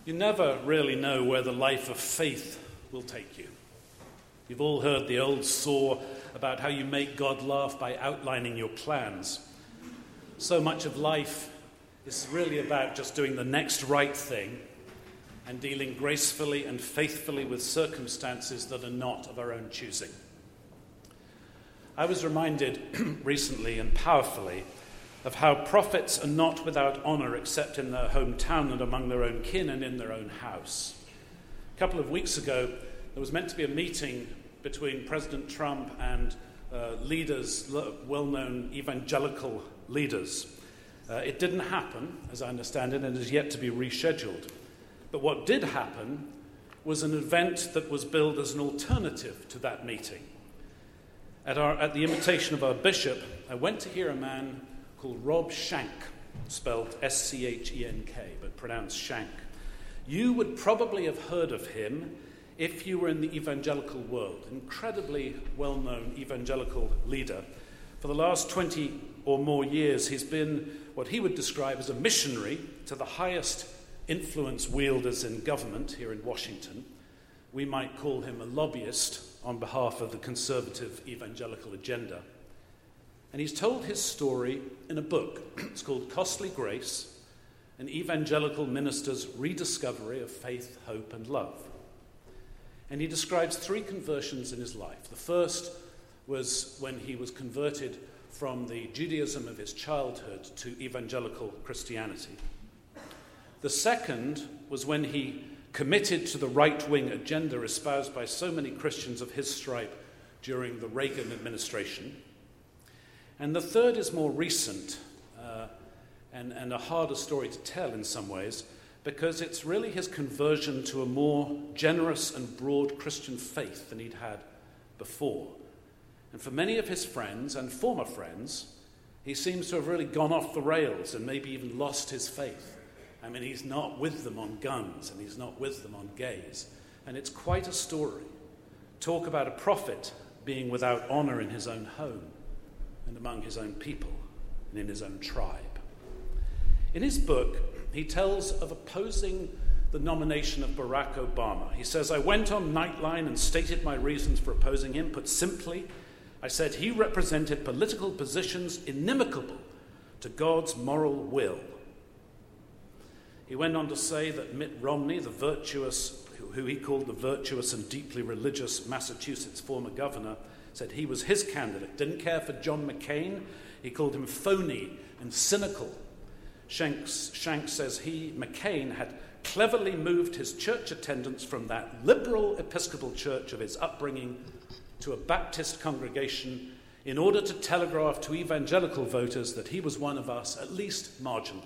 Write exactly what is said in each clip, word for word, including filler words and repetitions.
You never really know where the life of faith will take you. You've all heard the old saw about how you make God laugh by outlining your plans. So much of life is really about just doing the next right thing and dealing gracefully and faithfully with circumstances that are not of our own choosing. I was reminded recently and powerfully of how prophets are not without honor except in their hometown and among their own kin and in their own house. A couple of weeks ago, there was meant to be a meeting between President Trump and uh, leaders, well-known evangelical leaders. Uh, it didn't happen, as I understand it, and is yet to be rescheduled. But what did happen was an event that was billed as an alternative to that meeting. At, our, at the invitation of our bishop, I went to hear a man called Rob Schenck, spelled S C H E N K, but pronounced Schenck. You would probably have heard of him if you were in the evangelical world. Incredibly well-known evangelical leader. For the last twenty or more years, he's been what he would describe as a missionary to the highest influence wielders in government here in Washington. We might call him a lobbyist on behalf of the conservative evangelical agenda. And he's told his story in a book. It's called Costly Grace, an evangelical minister's rediscovery of faith, hope, and love. And he describes three conversions in his life. The first was when he was converted from the Judaism of his childhood to evangelical Christianity. The second was when he committed to the right-wing agenda espoused by so many Christians of his stripe during the Reagan administration. And the third is more recent uh, and, and a harder story to tell in some ways, because it's really his conversion to a more generous and broad Christian faith than he'd had before. And for many of his friends and former friends, he seems to have really gone off the rails and maybe even lost his faith. I mean, he's not with them on guns and he's not with them on gays. And it's quite a story. Talk about a prophet being without honor in his own home and among his own people and in his own tribe. In his book, he tells of opposing the nomination of Barack Obama. He says, I went on Nightline and stated my reasons for opposing him. Put simply, I said he represented political positions inimical to God's moral will. He went on to say that Mitt Romney, the virtuous, who he called the virtuous and deeply religious Massachusetts former governor, said he was his candidate. Didn't care for John McCain. He called him phony and cynical. Schenck says he, McCain, had cleverly moved his church attendance from that liberal Episcopal church of his upbringing to a Baptist congregation in order to telegraph to evangelical voters that he was one of us, at least marginally.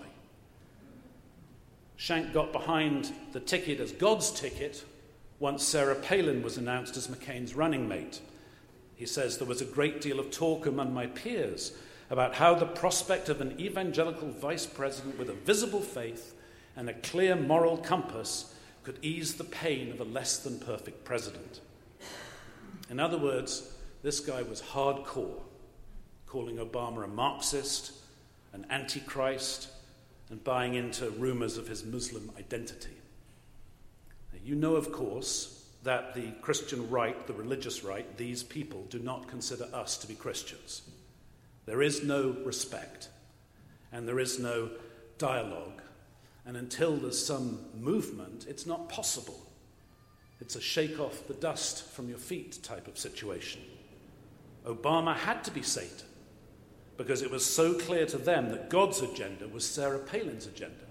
Schenck got behind the ticket as God's ticket once Sarah Palin was announced as McCain's running mate. He says, there was a great deal of talk among my peers about how the prospect of an evangelical vice president with a visible faith and a clear moral compass could ease the pain of a less than perfect president. In other words, this guy was hardcore, calling Obama a Marxist, an antichrist, and buying into rumors of his Muslim identity. Now, you know, of course, that the Christian right, the religious right, these people do not consider us to be Christians. There is no respect, and there is no dialogue, and until there's some movement, it's not possible. It's a shake off the dust from your feet type of situation. Obama had to be Satan, because it was so clear to them that God's agenda was Sarah Palin's agenda.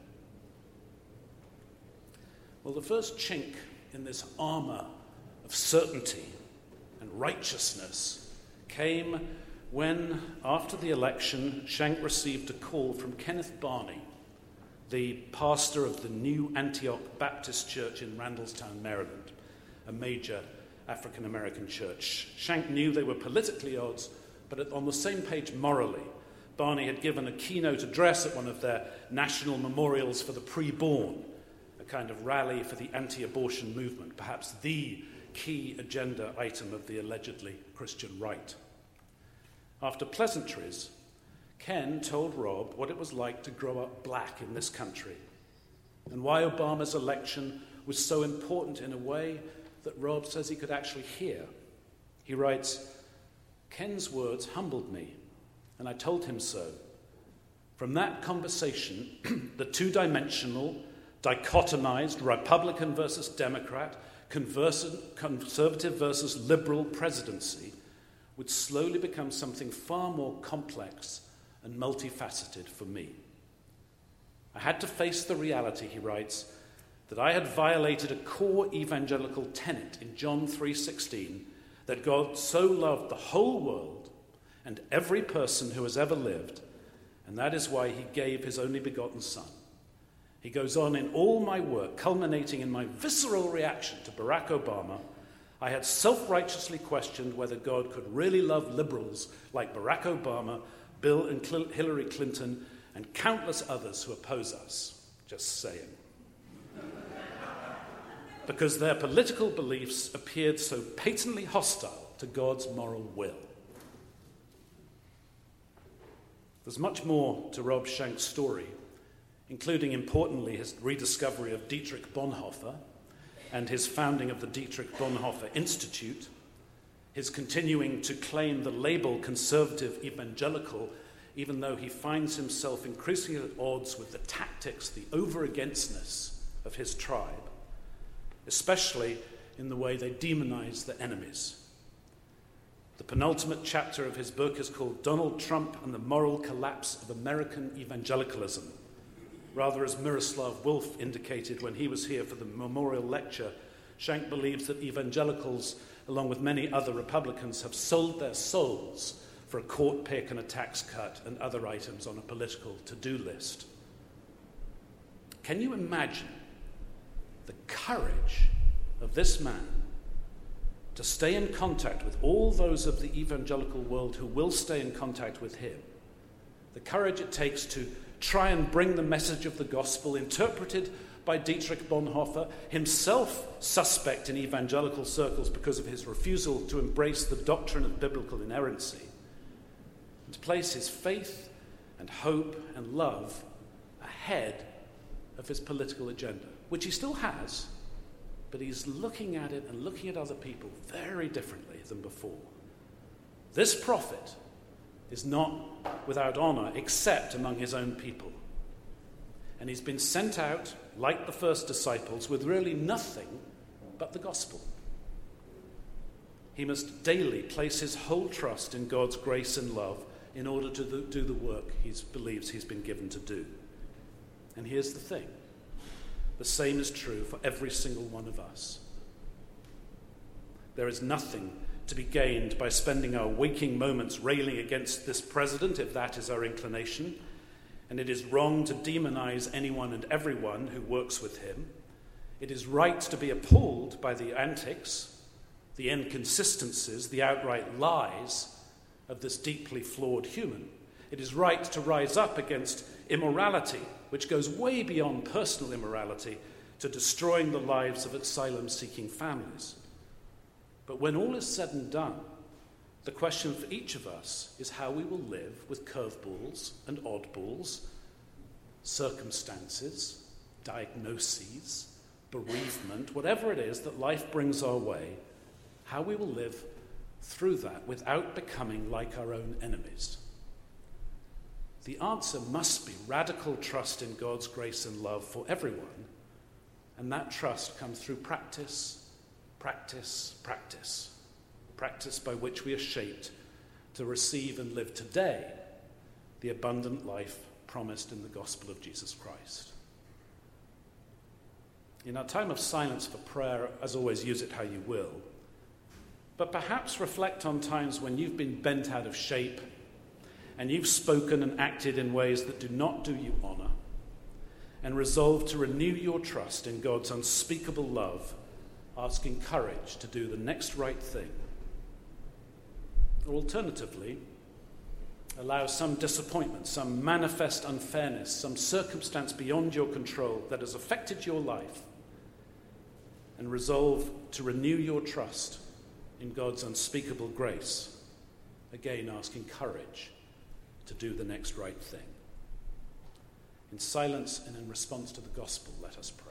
Well, the first chink in this armor of certainty and righteousness came when, after the election, Schenck received a call from Kenneth Barney, the pastor of the New Antioch Baptist Church in Randallstown, Maryland, a major African-American church. Schenck knew they were politically at odds, but on the same page morally. Barney had given a keynote address at one of their national memorials for the preborn, a kind of rally for the anti-abortion movement, perhaps the key agenda item of the allegedly Christian right. After pleasantries, Ken told Rob what it was like to grow up black in this country. and why Obama's election was so important in a way that Rob says he could actually hear. He writes, "Ken's words humbled me, and I told him so. From that conversation, the two-dimensional, dichotomized Republican versus Democrat, conservative versus liberal presidency would slowly become something far more complex and multifaceted for me. I had to face the reality," he writes, "that I had violated a core evangelical tenet in John three sixteen, that God so loved the whole world and every person who has ever lived, and that is why he gave his only begotten Son." He goes on, "In all my work, culminating in my visceral reaction to Barack Obama, I had self-righteously questioned whether God could really love liberals like Barack Obama, Bill and Cl- Hillary Clinton, and countless others who oppose us." Just saying. Because their political beliefs appeared so patently hostile to God's moral will. There's much more to Rob Shank's story, including, importantly, his rediscovery of Dietrich Bonhoeffer and his founding of the Dietrich Bonhoeffer Institute, his continuing to claim the label conservative evangelical, even though he finds himself increasingly at odds with the tactics, the over-againstness of his tribe, especially in the way they demonize their enemies. The penultimate chapter of his book is called Donald Trump and the Moral Collapse of American Evangelicalism. Rather, as Miroslav Wolf indicated when he was here for the memorial lecture, Shank believes that evangelicals, along with many other Republicans, have sold their souls for a court pick and a tax cut and other items on a political to-do list. Can you imagine the courage of this man to stay in contact with all those of the evangelical world who will stay in contact with him? The courage it takes to try and bring the message of the gospel interpreted by Dietrich Bonhoeffer, himself suspect in evangelical circles because of his refusal to embrace the doctrine of biblical inerrancy, and to place his faith and hope and love ahead of his political agenda, which he still has, but he's looking at it and looking at other people very differently than before. This prophet is not without honor except among his own people. And he's been sent out, like the first disciples, with really nothing but the gospel. He must daily place his whole trust in God's grace and love in order to do the work he believes he's been given to do. And here's the thing. The same is true for every single one of us. There is nothing to be gained by spending our waking moments railing against this president, if that is our inclination, and it is wrong to demonize anyone and everyone who works with him. It is right to be appalled by the antics, the inconsistencies, the outright lies of this deeply flawed human. It is right to rise up against immorality, which goes way beyond personal immorality to destroying the lives of asylum-seeking families. But when all is said and done, the question for each of us is how we will live with curveballs and oddballs, circumstances, diagnoses, bereavement, whatever it is that life brings our way, how we will live through that without becoming like our own enemies. The answer must be radical trust in God's grace and love for everyone, and that trust comes through practice, practice, practice. Practice by which we are shaped to receive and live today the abundant life promised in the gospel of Jesus Christ. In our time of silence for prayer, as always, use it how you will, but perhaps reflect on times when you've been bent out of shape and you've spoken and acted in ways that do not do you honor, and resolve to renew your trust in God's unspeakable love, asking courage to do the next right thing. Or alternatively, allow some disappointment, some manifest unfairness, some circumstance beyond your control that has affected your life, and resolve to renew your trust in God's unspeakable grace, again asking courage to do the next right thing. In silence and in response to the gospel, let us pray.